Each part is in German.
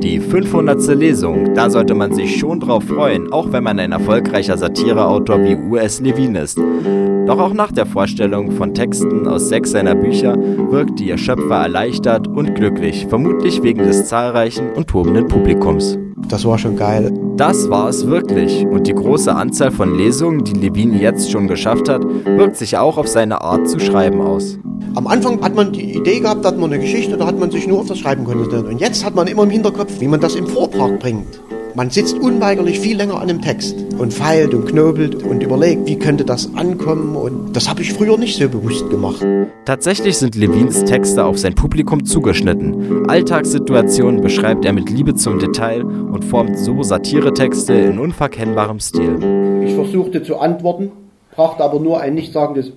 Die 500. Lesung, da sollte man sich schon drauf freuen, auch wenn man ein erfolgreicher Satireautor wie U.S. Levin ist. Doch auch nach der Vorstellung von Texten aus 6 seiner Bücher wirkte ihr Schöpfer erleichtert und glücklich, vermutlich wegen des zahlreichen und tobenden Publikums. Das war schon geil. Das war es wirklich, und die große Anzahl von Lesungen, die Levin jetzt schon geschafft hat, wirkt sich auch auf seine Art zu schreiben aus. Am Anfang hat man die Idee gehabt, da hat man eine Geschichte, da hat man sich nur auf das Schreiben konzentriert. Und jetzt hat man immer im Hinterkopf, wie man das im Vortrag bringt. Man sitzt unweigerlich viel länger an dem Text und feilt und knobelt und überlegt, wie könnte das ankommen. Und das habe ich früher nicht so bewusst gemacht. Tatsächlich sind Levins Texte auf sein Publikum zugeschnitten. Alltagssituationen beschreibt er mit Liebe zum Detail und formt so Satiretexte in unverkennbarem Stil. Ich versuchte zu antworten, brachte aber nur ein nichtssagendes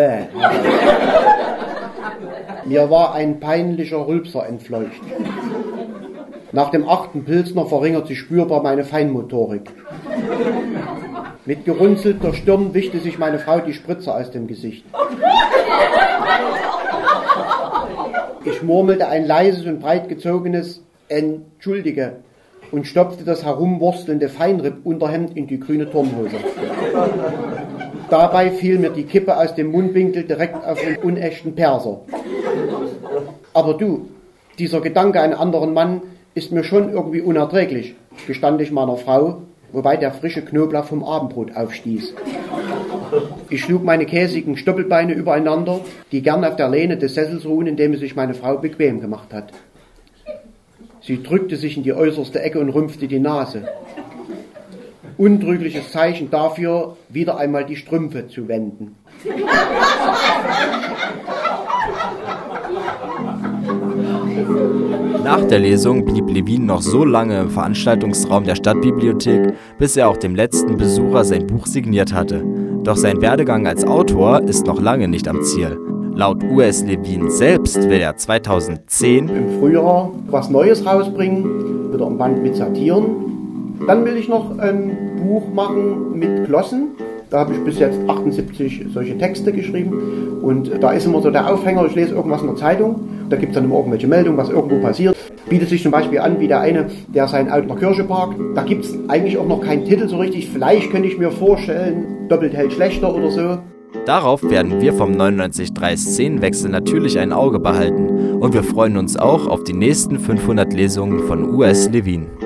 Mir war ein peinlicher Rülpser entfleucht. Nach dem 8. Pilsner verringert sich spürbar meine Feinmotorik. Mit gerunzelter Stirn wischte sich meine Frau die Spritze aus dem Gesicht. Ich murmelte ein leises und breit gezogenes Entschuldige und stopfte das herumwurstelnde Feinripp-Unterhemd in die grüne Turnhose. Dabei fiel mir die Kippe aus dem Mundwinkel direkt auf den unechten Perser. Aber du, dieser Gedanke an einen anderen Mann ist mir schon irgendwie unerträglich, gestand ich meiner Frau, wobei der frische Knoblauch vom Abendbrot aufstieß. Ich schlug meine käsigen Stoppelbeine übereinander, die gern auf der Lehne des Sessels ruhen, in dem sich meine Frau bequem gemacht hat. Sie drückte sich in die äußerste Ecke und rümpfte die Nase. Untrügliches Zeichen dafür, wieder einmal die Strümpfe zu wenden. Nach der Lesung blieb Levin noch so lange im Veranstaltungsraum der Stadtbibliothek, bis er auch dem letzten Besucher sein Buch signiert hatte. Doch sein Werdegang als Autor ist noch lange nicht am Ziel. Laut U.S. Levin selbst will er 2010 im Frühjahr was Neues rausbringen, wieder ein Band mit Satiren. Dann will ich noch ein Buch machen mit Glossen. Da habe ich bis jetzt 78 solche Texte geschrieben. Und da ist immer so der Aufhänger, ich lese irgendwas in der Zeitung. Da gibt es dann immer irgendwelche Meldungen, was irgendwo passiert. Bietet sich zum Beispiel an, wie der eine, der sein Auto in der Kirche parkt. Da gibt es eigentlich auch noch keinen Titel so richtig. Vielleicht könnte ich mir vorstellen, doppelt hält schlechter oder so. Darauf werden wir vom 99.3 Szenenwechsel natürlich ein Auge behalten. Und wir freuen uns auch auf die nächsten 500 Lesungen von U.S. Levin.